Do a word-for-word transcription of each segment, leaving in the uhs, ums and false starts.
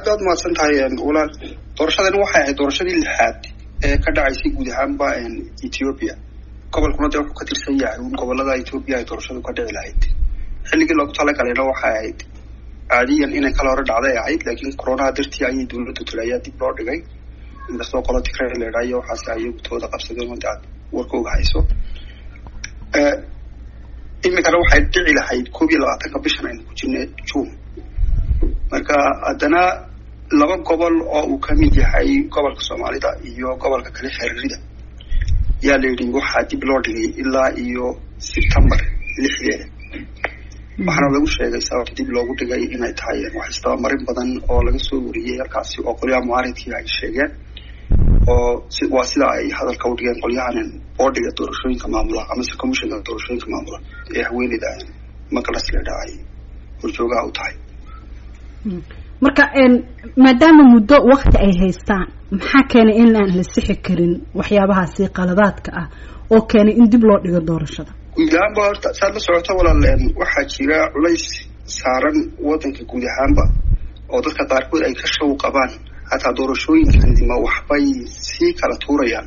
aad baad mahadsan tahay walaal. doorashadan waxay ahayd doorashadii lixaad ee ka dhacaysay guud ahaanba Ethiopia. gobolkuna dee wuxuu ka tirsan yahay un gobolada Ethiopia ay doorashadu ka dhici lahayd. xilligii loogu talagalay waxay ahayd caadiyan inay kala hor dhacday ahayd, laakiin corona dartii ayay dawladdu tirayaa dib loo dhigay. inkastoo qolo Tigray la yiraahdo waxaas ay tooda qabsadeen oo dad warkooga hayso. ee imikana waxay dhici lahayd koob iyo labaatanka bishan aynu ku jirnay June. marka haddana laba gobol oo uu ka mid yahay gobolka Soomaalida iyo gobolka kale Xiriirida yaa la yidhi waxaa dib loo dhigay ilaa iyo September lixdeeda. waxaana lagu sheegay sababta dib loogu dhigay inay tahay wax isdabamarin badan oo laga soo wariyay halkaasi oo qolyaha mucaaradkii ay sheegeen oo waa sida ay hadalka u dhigeen qolyahan boordiga doorashooyinka maamula ama komishanka doorashooyinka maamula ee haweeneyda Makalas la dhahay horjoogaha u tahay. marka maadaama muddo waqti ay haystaan maxaa keenay in aan la sixi karin waxyaabahaasi qaladaadka ah oo keenay in dib loo dhigo doorashada? guud ahaanba horta saad la socoto walaaleen waxaa jira culays saaran wadanka guud ahaanba oo dadka qaarkood ay ka shaw qabaan hataa doorashooyinkan ma waxbay sii kala tuurayaan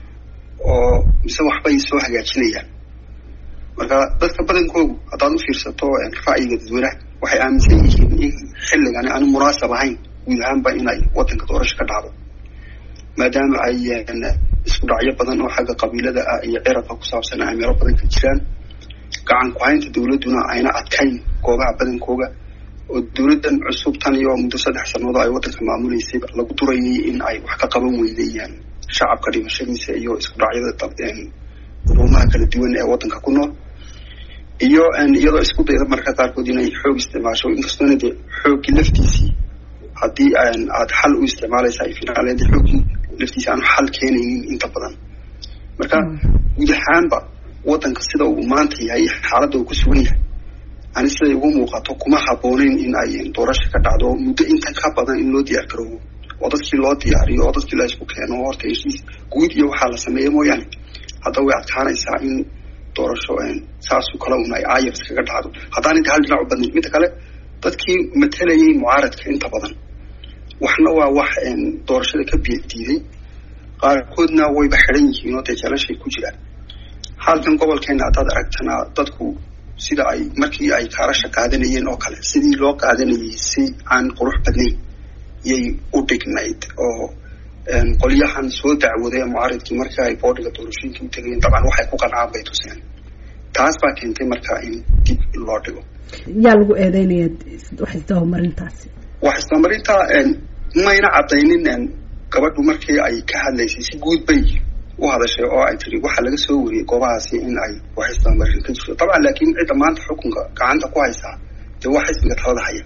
oo mise waxbay soo hagaajinayaan. marka dadka badankoodu haddaad u fiirsato ra'yiga dadweynaha waxay aaminsan yihiin in xilligan aan munaasab ahayn guud ahaanba inay wadanka doorasho ka dhacdo, maadaama ay isku dhacyo badan oo xagga qabiilada ah iyo cirabka ku saabsan ay meelo badan ka jiraan. gacan ku haynta dawladuna ayna adkayn goobaha badankooga oo dawladan cusub tan iyo muddo saddex sannadood ay wadanka maamuleysay lagu durayay in ay wax ka qaban weydayaan shacabka dhimashadiisa iyo isku dhacyada quruumaha kala duwan ee wadanka ku nool, iyo iyadoo isku dayda marka qaarkood inay xoog isticmaasho. inkastoona dee xooggii laftiisii haddii aad xal u isticmaalaysa ay finaaleed xooggii laftiisa aanu xal keenaynin inta badan. marka guud ahaanba wadanka sida uu maanta yahay xaaladda uu ku sugan yahay ani siday ugu muuqato kuma habboonayn in ay doorasho ka dhacdo muddo intan ka badan in loo diyaar garoobo oo dadkii loo diyaariyo oo dadkii la isku keeno horta heshiis guud iyo waxaa la sameeya mooyaane hadda way adkaanaysaa in doorasho saasuu kala un ay ayars kaga dhacdo haddaan inta hal dhinac u badnayn. midda kale dadkii matalayay mucaaradka inta badan waxna waa wax doorashada ka diiday, qaarkoodna wayba xidhan yihiin oo dee jalashay ku jiraan. halkan gobolkeena haddaad aragtana dadku sida ay markii ay kaarasha qaadanayeen oo kale sidii loo qaadanayay si aan qurux badnayn yay u dhignayd oo qolyahan soo dacwaday mucaaradkii markii ay boordiga doorashooyinka u tegayeen dabcan waxay ku qancaan bay tuseen. taas baa keentay marka in dib loo dhigo. yaa lagu eedeynaya wax isdabamarintaasi? wax isdabamarinta mayna caddaynin. gabadhu markii ay ka hadlaysay si guud bay u hadashay oo ay tiri waxaa laga soo wariyay goobahaasi in ay wax isdabamarin ka jirto. dabcan laakiin cidda maanta xukunka gacanta ku haysaa dee wax xisbiga talada haya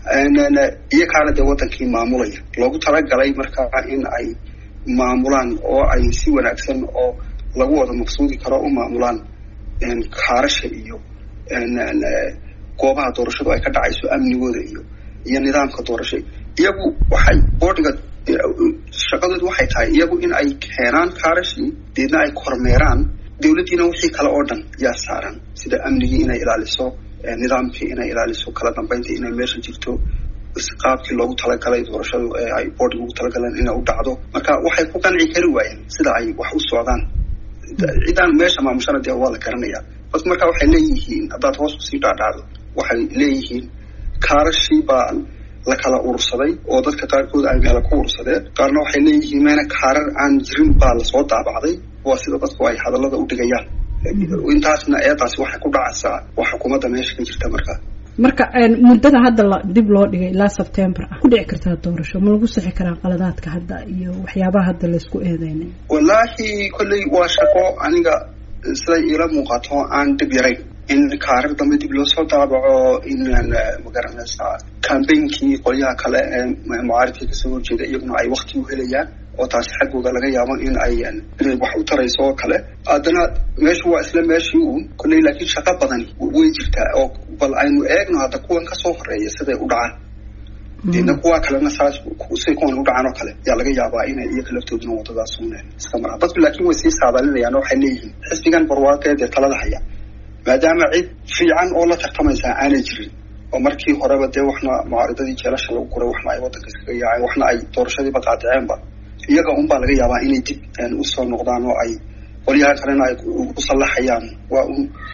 iyakaana dee wadankii maamulaya loogu talagalay markaa in ay maamulaan oo ay si wanaagsan oo lagu wada maqsuudi karo u maamulaan kaarasha iyo goobaha doorashadu ay ka dhacayso amnigooda iyo iyo nidaamka doorasho. iyagu waxay boordiga shaqadoodu waxay tahay iyagu in ay keenaan kaarashii deedna ay kormeeraan dawladdiina wixii kale oo dhan yaa saaran sida amnigii inay ilaaliso, nidaamkii inay ilaaliso, kala dambeyntii inay meesha jirto, qaabkii loogu talagalay doorashadu ee ay boordiga ugu talagaleen inay u dhacdo. marka waxay ku qanci kari waayeen sida ay wax u socdaan. cidaan meesha maamushana dee waa la garanayaa. bas marka waxay leeyihiin haddaad hoos kusii dhaadhacdo waxay leeyihiin kaarashii baa la kala urursaday oo dadka qaarkood ay meela ku urursadeen, qaarna waxay leeyihiin meena kaarar aan jirin baa lasoo daabacday. waa sida dadku ay hadallada u dhigayaan. intaasna eedaasi waxay ku dhacaysaa waa xukuumadda meesha ka jirta. marka marka muddada hadda dib loo dhigay ilaa September ah ku dhici kartaa doorasho ma lagu sixi karaa qaladaadka hadda iyo waxyaabaha hadda la isku eedeynay? wallaahi kolley waa shaqo aniga siday ila muuqato aan dib yarayn in kaarar dambe dib loo soo daabaco in magaranaysaa campaignki qolyaha kale ee mucaaradka kasoo horjeeda iyaguna ay waqti u helayaan oo taasi xaggooda laga yaabo in ay inay wax u tarayso oo kale. haddana meeshu waa isla meeshii uun kolley laakiin shaqo badani way jirtaa oo bal aynu eegno hadda kuwan kasoo horeeya siday u dhacaan deedna kuwa kalena saas say kuwan u dhacaan oo kale yaa laga yaabaa inay iyaga laftooduna wadadaas uun iska maraan. dadku laakiin way sii saadalinayaan oo waxay leeyihiin xisbigan barwaaqeed ee talada haya maadaama cid fiican oo la tartamaysaa aanay jirin oo markii horeba dee waxna mucaaradadii jeelasha lagu guray waxna ay waddanka iskaga yaaceen waxna ay doorashadiiba qaadaceenba iyaga unbaa laga yaabaa inay dib usoo noqdaan oo ay qolyaha kalena ay u sallaxayaan waa un